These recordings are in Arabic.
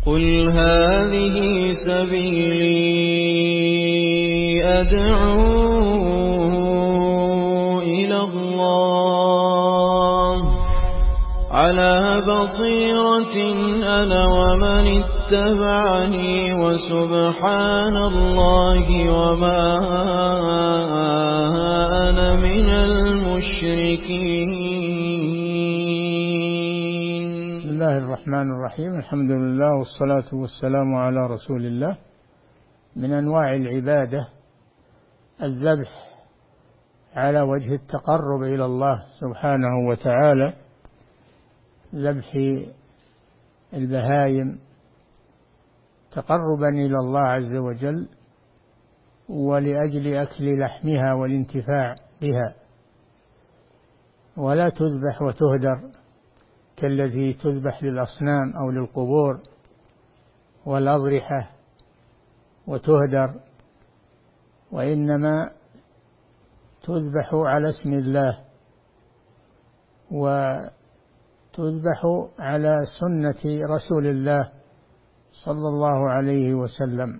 قل هذه سبيلي أدعو إلى الله على بصيرة أنا ومن اتبعني وسبحان الله وما أنا من المشركين. بسم الله الرحمن الرحيم. الحمد لله والصلاة والسلام على رسول الله. من أنواع العبادة الذبح على وجه التقرب إلى الله سبحانه وتعالى، ذبح البهائم تقربا إلى الله عز وجل ولأجل أكل لحمها والانتفاع بها، ولا تذبح وتهدر كالتي تذبح للأصنام أو للقبور والأضرحة وتهدر، وإنما تذبح على اسم الله وتذبح على سنة رسول الله صلى الله عليه وسلم.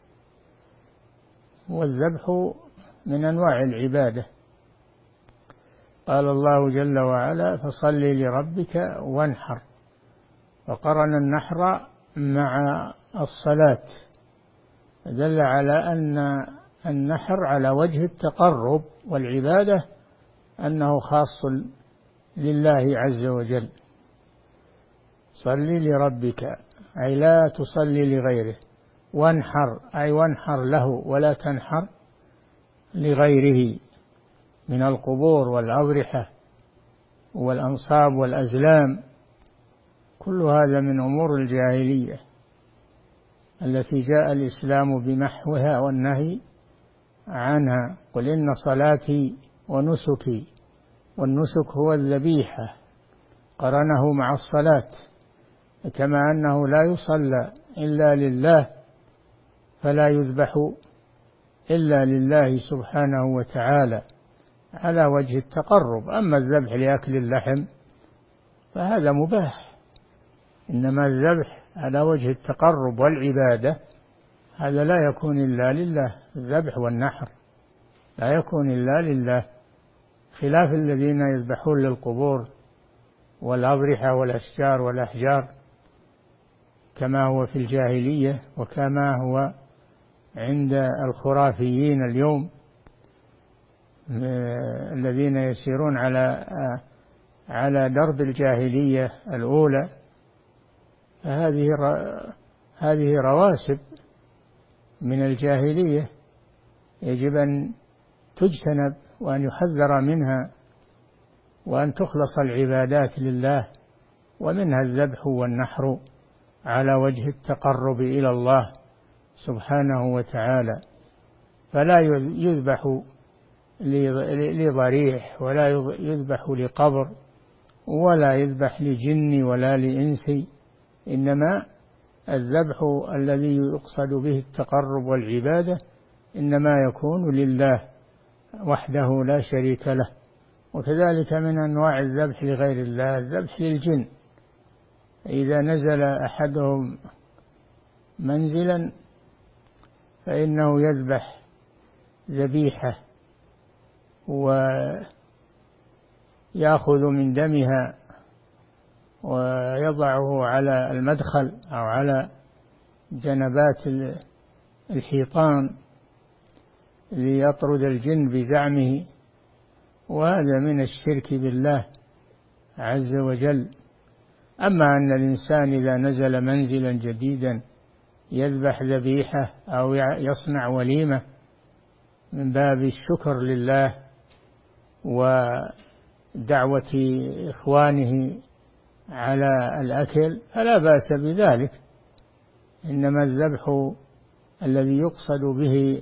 والذبح من أنواع العبادة. قال الله جل وعلا: فصل لربك وانحر، وقرن النحر مع الصلاة، دل على أن النحر على وجه التقرب والعبادة، أنه خاص لله عز وجل. صل لربك أي لا تصلي لغيره، وانحر أي وانحر له ولا تنحر لغيره من القبور والأضرحة والأنصاب والأزلام. كل هذا من أمور الجاهلية التي جاء الإسلام بمحوها والنهي عنها. قل إن صلاتي ونسكي، والنسك هو الذبيحة، قرنه مع الصلاة، كما أنه لا يصلى إلا لله فلا يذبح إلا لله سبحانه وتعالى على وجه التقرب. أما الذبح لأكل اللحم فهذا مباح، إنما الذبح على وجه التقرب والعبادة هذا لا يكون إلا لله. الذبح والنحر لا يكون إلا لله، خلاف الذين يذبحون للقبور والأضرحة والأشجار والأحجار كما هو في الجاهلية وكما هو عند الخرافيين اليوم الذين يسيرون على درب الجاهلية الأولى. هذه رواسب من الجاهلية يجب أن تجتنب وأن يحذر منها، وأن تخلص العبادات لله، ومنها الذبح والنحر على وجه التقرب إلى الله سبحانه وتعالى. فلا يذبح لضريح، ولا يذبح لقبر، ولا يذبح لجن ولا لإنس، إنما الذبح الذي يقصد به التقرب والعبادة إنما يكون لله وحده لا شريك له. وكذلك من أنواع الذبح لغير الله الذبح للجن. إذا نزل أحدهم منزلا فإنه يذبح ذبيحة ويأخذ من دمها ويضعه على المدخل أو على جنبات الحيطان ليطرد الجن بزعمه، وهذا من الشرك بالله عز وجل. أما أن الإنسان إذا نزل منزلا جديدا يذبح ذبيحة أو يصنع وليمة من باب الشكر لله ودعوة إخوانه على الأكل فلا بأس بذلك، إنما الذبح الذي يقصد به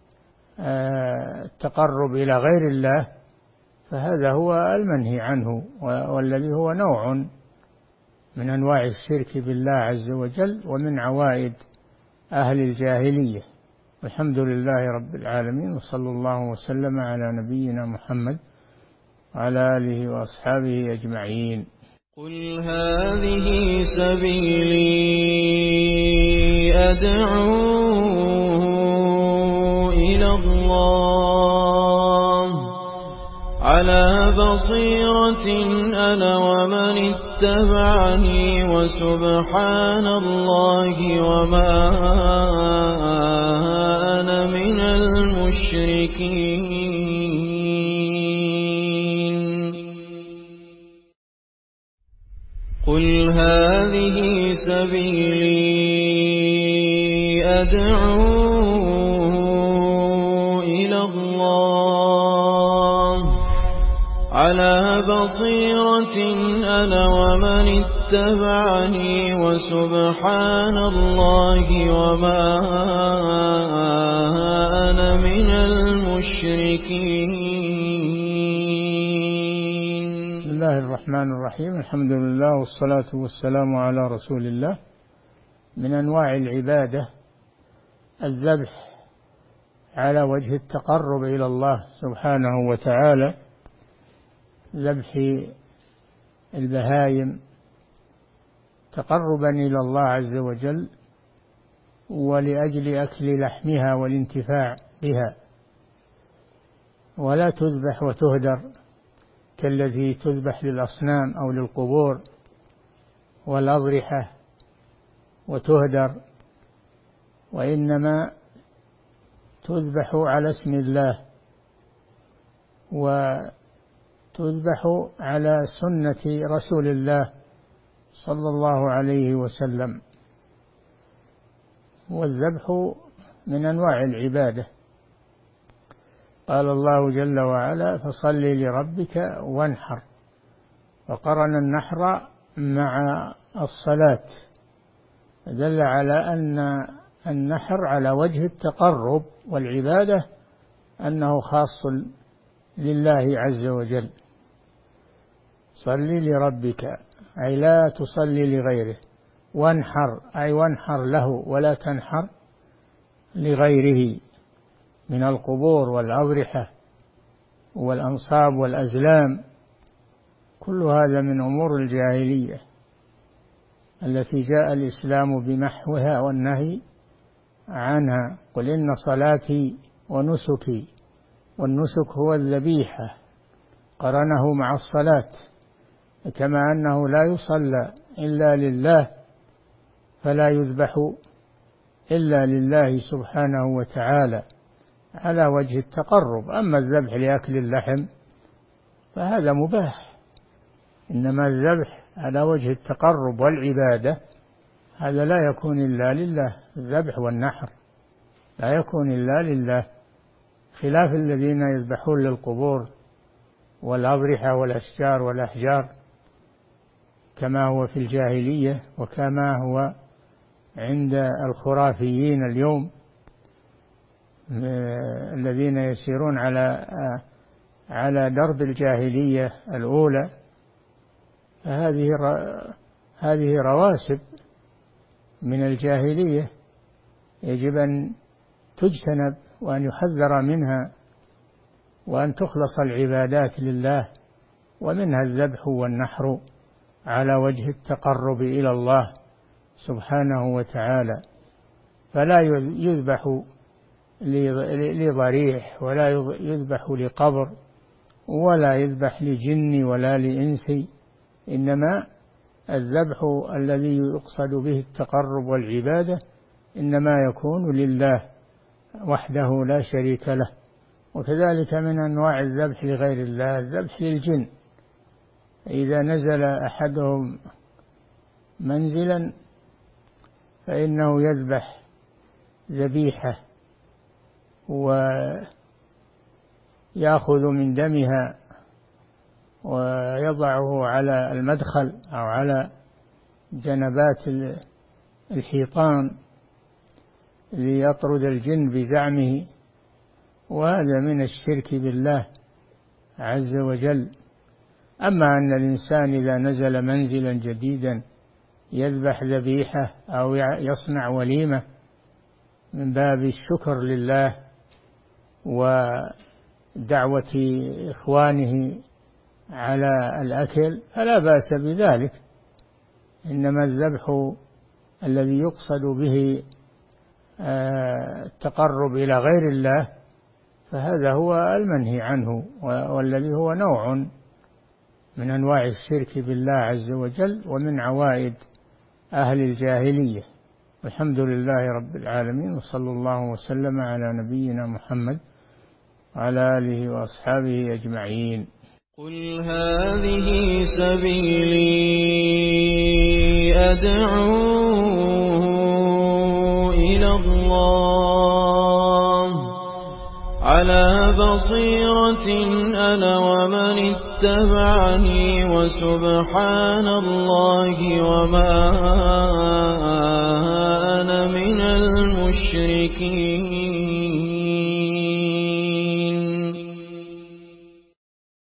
التقرب إلى غير الله فهذا هو المنهي عنه، والذي هو نوع من أنواع الشرك بالله عز وجل ومن عوائد أهل الجاهلية. والحمد لله رب العالمين، وصلى الله وسلم على نبينا محمد وعلى آله وأصحابه أجمعين. قل هذه سبيلي أدعو إلى الله على بصيرة أنا ومن اتبعني وسبحان الله وما أنا من المشركين. قل هذه سبيلي أدعو إلى الله على بصيرة أنا ومن اتبعني وسبحان الله وما أنا من المشركين. بسم الله الرحمن الرحيم. الحمد لله والصلاة والسلام على رسول الله. من أنواع العبادة الذبح على وجه التقرب إلى الله سبحانه وتعالى، ذبح البهائم تقربا إلى الله عز وجل ولأجل أكل لحمها والانتفاع بها، ولا تذبح وتهدر كالتي تذبح للأصنام أو للقبور والأضرحة وتهدر، وإنما تذبح على اسم الله وتذبح على سنة رسول الله صلى الله عليه وسلم. والذبح من أنواع العبادة. قال الله جل وعلا: فصل لربك وانحر، فقرن النحر مع الصلاة، دل على أن النحر على وجه التقرب والعبادة، أنه خاص لله عز وجل. صل لربك أي لا تصلي لغيره، وانحر أي وانحر له ولا تنحر لغيره من القبور والأضرحة والأنصاب والأزلام. كل هذا من أمور الجاهلية التي جاء الإسلام بمحوها والنهي عنها. قل إن صلاتي ونسكي، والنسك هو الذبيحة، قرنه مع الصلاة، كما أنه لا يصلى إلا لله فلا يذبح إلا لله سبحانه وتعالى على وجه التقرب. أما الذبح لأكل اللحم فهذا مباح، إنما الذبح على وجه التقرب والعبادة هذا لا يكون إلا لله. الذبح والنحر لا يكون إلا لله، خلاف الذين يذبحون للقبور والأضرحة والأشجار والأحجار كما هو في الجاهلية وكما هو عند الخرافيين اليوم الذين يسيرون على درب الجاهلية الأولى. هذه رواسب من الجاهلية يجب أن تجتنب وأن يحذر منها، وأن تخلص العبادات لله، ومنها الذبح والنحر على وجه التقرب إلى الله سبحانه وتعالى. فلا يذبح لضريح، ولا يذبح لقبر، ولا يذبح لجن ولا لإنس، إنما الذبح الذي يقصد به التقرب والعبادة إنما يكون لله وحده لا شريك له. وكذلك من أنواع الذبح لغير الله الذبح للجن. إذا نزل أحدهم منزلا فإنه يذبح ذبيحة ويأخذ من دمها ويضعه على المدخل أو على جنبات الحيطان ليطرد الجن بزعمه، وهذا من الشرك بالله عز وجل. أما أن الإنسان إذا نزل منزلا جديدا يذبح ذبيحة أو يصنع وليمة من باب الشكر لله ودعوة إخوانه على الأكل فلا بأس بذلك، إنما الذبح الذي يقصد به التقرب إلى غير الله، فهذا هو المنهي عنه، والذي هو نوع من أنواع الشرك بالله عز وجل ومن عوائد أهل الجاهلية. الحمد لله رب العالمين، وصلى الله وسلم على نبينا محمد وعلى آله وأصحابه أجمعين. قل هذه سبيلي أدعو إلى الله على بصيرة أنا ومن اتبعني، وسبحان الله وما أنا من المشركين.